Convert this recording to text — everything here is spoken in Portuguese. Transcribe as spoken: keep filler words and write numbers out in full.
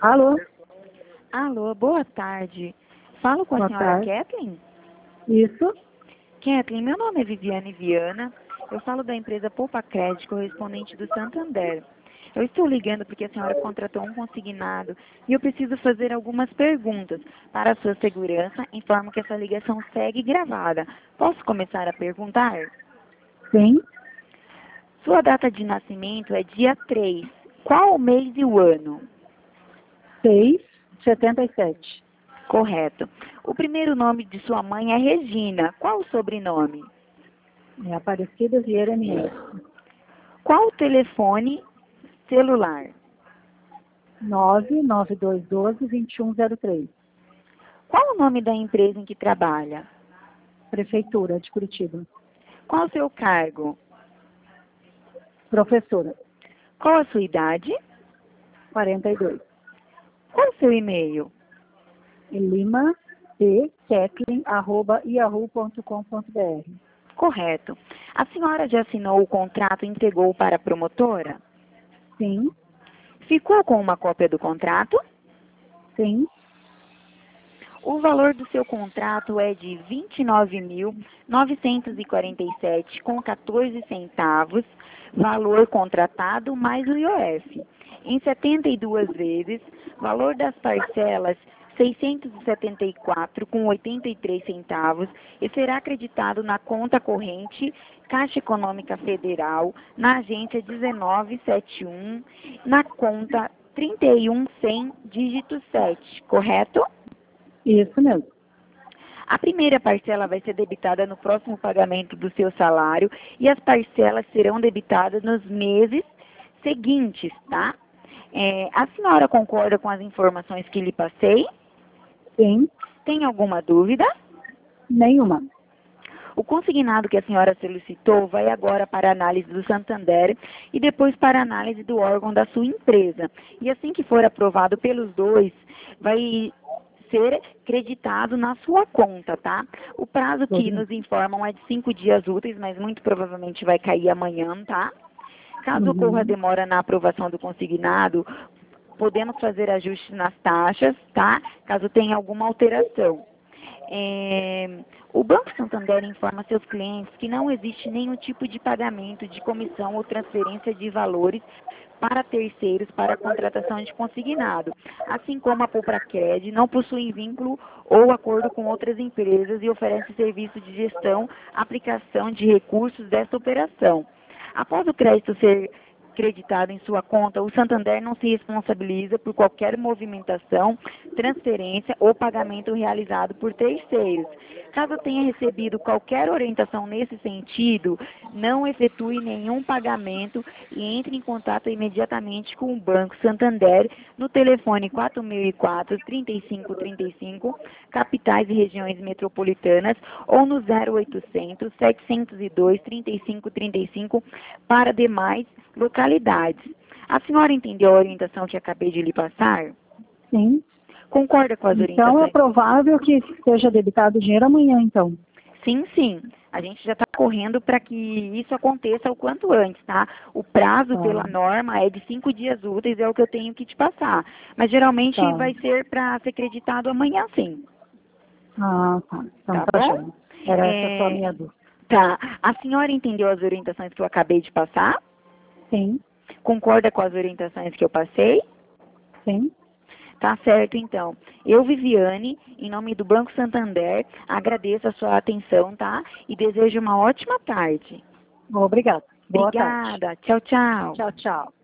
Alô? Alô, boa tarde. Falo com a Boa senhora tarde. Kathleen? Isso? Kathleen, meu nome é Viviane Viana. Eu falo da empresa Poupa Crédito, correspondente do Santander. Eu estou ligando porque a senhora contratou um consignado e eu preciso fazer algumas perguntas. Para a sua segurança, informo que essa ligação segue gravada. Posso começar a perguntar? Sim. Sua data de nascimento é dia três. Qual o mês e o ano? seis, setenta e sete. Correto. O primeiro nome de sua mãe é Regina. Qual o sobrenome? É Aparecida Vieira M S. Qual o telefone celular? nove nove dois um dois, dois um zero três. Qual o nome da empresa em que trabalha? Prefeitura de Curitiba. Qual o seu cargo? Professora. Qual a sua idade? quarenta e dois. Qual o seu e-mail? Lima P. Kathleen, arroba yahoo ponto com ponto br. Correto. A senhora já assinou o contrato e entregou para a promotora? Sim. Ficou com uma cópia do contrato? Sim. O valor do seu contrato é de vinte e nove mil novecentos e quarenta e sete reais com quatorze centavos, valor contratado mais o I O F. Em setenta e duas vezes, valor das parcelas seiscentos e setenta e quatro reais com oitenta e três centavos e será acreditado na conta corrente Caixa Econômica Federal, na agência dezenove setenta e um, na conta trinta e um cem, dígito sete, correto? Isso mesmo. A primeira parcela vai ser debitada no próximo pagamento do seu salário e as parcelas serão debitadas nos meses seguintes, tá? É, a senhora concorda com as informações que lhe passei? Sim. Tem alguma dúvida? Nenhuma. O consignado que a senhora solicitou vai agora para a análise do Santander e depois para a análise do órgão da sua empresa. E assim que for aprovado pelos dois, vai ser creditado na sua conta, tá? O prazo que nos informam é de cinco dias úteis, mas muito provavelmente vai cair amanhã, tá? Caso ocorra Uhum. demora na aprovação do consignado, podemos fazer ajustes nas taxas, tá? Caso tenha alguma alteração. É, o Banco Santander informa seus clientes que não existe nenhum tipo de pagamento de comissão ou transferência de valores para terceiros para a contratação de consignado, assim como a Poupracred não possui vínculo ou acordo com outras empresas e oferece serviço de gestão, aplicação de recursos desta operação. Após o crédito ser creditado em sua conta, o Santander não se responsabiliza por qualquer movimentação, transferência ou pagamento realizado por terceiros. Caso tenha recebido qualquer orientação nesse sentido, não efetue nenhum pagamento e entre em contato imediatamente com o Banco Santander no telefone quatro mil e quatro, trinta e cinco trinta e cinco, capitais e regiões metropolitanas, ou no zero oitocentos, setecentos e dois, trinta e cinco trinta e cinco para demais localidades. A senhora entendeu a orientação que acabei de lhe passar? Sim. Concorda com as Então é orientações? provável que seja debitado o dinheiro amanhã, então. Sim, sim. A gente já está correndo para que isso aconteça o quanto antes, tá? O prazo Tá. pela norma é de cinco dias úteis, é o que eu tenho que te passar. Mas geralmente Tá. vai ser para ser creditado amanhã, sim. Ah, tá. Então Tá tá bom? joia. Era essa só a É, minha dúvida. tá. A senhora entendeu as orientações que eu acabei de passar? Sim. Concorda com as orientações que eu passei? Sim. Tá certo, então. Eu, Viviane, em nome do Banco Santander, agradeço a sua atenção, tá? E desejo uma ótima tarde. Obrigada. Boa tarde. Obrigada. Tchau, tchau. Tchau, tchau.